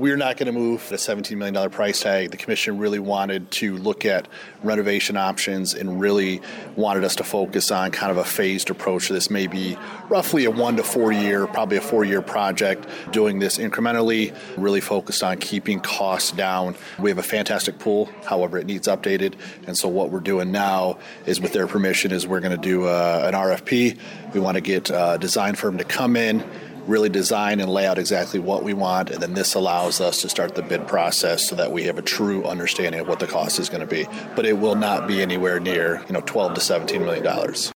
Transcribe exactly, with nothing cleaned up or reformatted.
we're not going to move at a seventeen million dollars price tag. The commission really wanted to look at renovation options and really wanted us to focus on kind of a phased approach to this, maybe roughly a one to four year, probably a four year project, doing this incrementally, really focused on keeping costs down. We have a fantastic pool, however, it needs updated. And so what we're doing now is, with their permission, is we're going to do uh, an R F P. We want to get a design firm to come in, really design and lay out exactly what we want, and then this allows us to start the bid process so that we have a true understanding of what the cost is going to be. But it will not be anywhere near, you know, twelve to seventeen million dollars.